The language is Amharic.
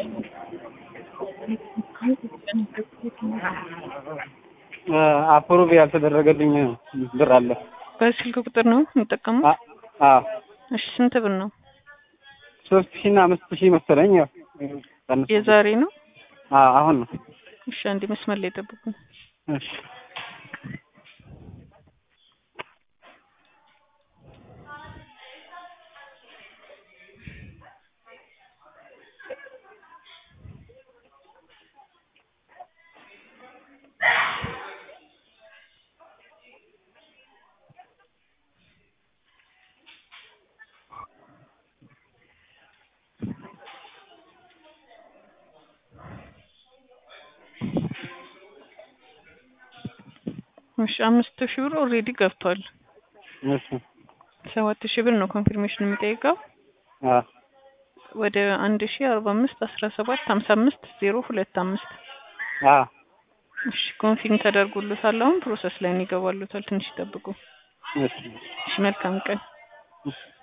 አፕሩቭ ያልተደረገልኝ ብር አለ። በስልክ ቁጥር ነው የምጠቀመው? አዎ። እሺ ስንት ብር ነው? 3000 እና 5000 መሰለኝ። የዛሬ ነው? አሁን ነው። እሺ አንዴ መስመር ላይ ጠብቁ። እሺ እሺ 5000 ብር ኦሬዲ ገብቷል። እሺ 7000 ብር ነው ኮንፊርሜሽን የሚጠይቀው። ወደ 1045 17 55 025 እሺ ኮንፊርም ተደርጎልታል። አሁን ፕሮሰስ ላይ ነው ይገባሉታል። ትንሽ ይጠብቁ። እሺ መልካም ቀን።